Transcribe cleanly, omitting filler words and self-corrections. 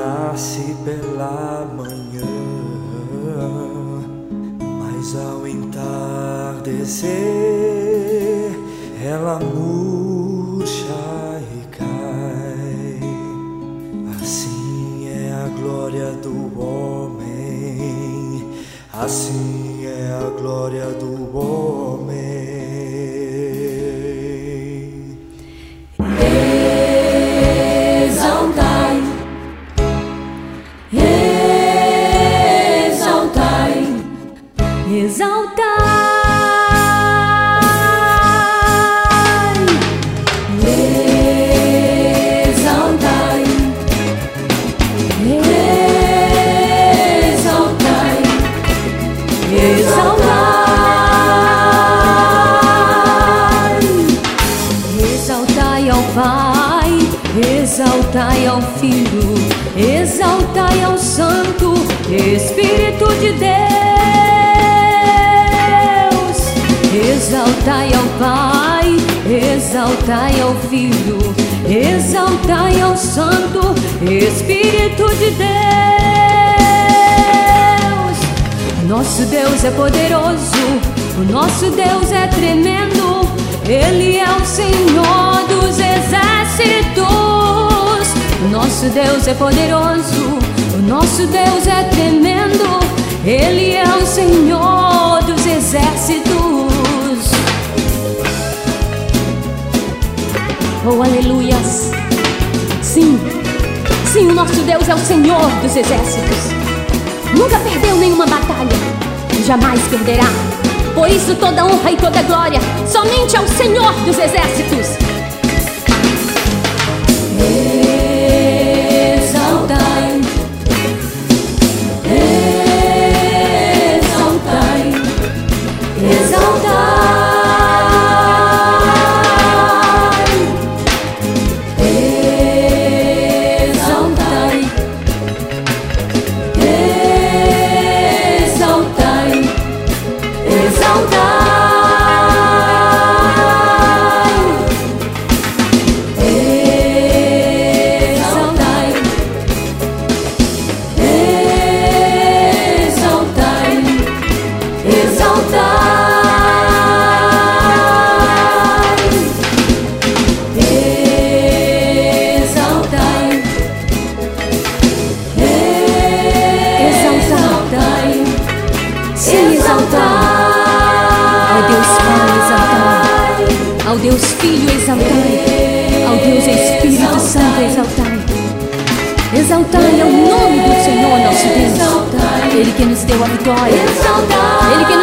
nasce pela manhã, mas ao entardecer ela murcha e cai. Assim é a glória do homem, assim é a glória do homem. Exaltai, exaltai, exaltai, exaltai, exaltai, exaltai, exaltai ao Pai, exaltai ao Filho, exaltai ao Santo Espírito de Deus. Exaltai ao Pai, exaltai ao Filho, exaltai ao Santo Espírito de Deus. Nosso Deus é poderoso, o nosso Deus é tremendo, Ele é o Senhor dos exércitos. O nosso Deus é poderoso, o nosso Deus é tremendo, Ele é o Senhor dos exércitos. Oh, aleluias! Sim, sim, o nosso Deus é o Senhor dos exércitos. Nunca perdeu nenhuma batalha, jamais perderá. Por isso toda honra e toda glória somente ao Senhor dos exércitos. Exaltai, exaltai, exaltai, exaltai, exaltai, exaltai. Ao Deus Filho exaltai, ao Deus Espírito Santo exaltai. Exaltai ao nome do Senhor nosso Deus, Ele que nos deu a vitória, Ele que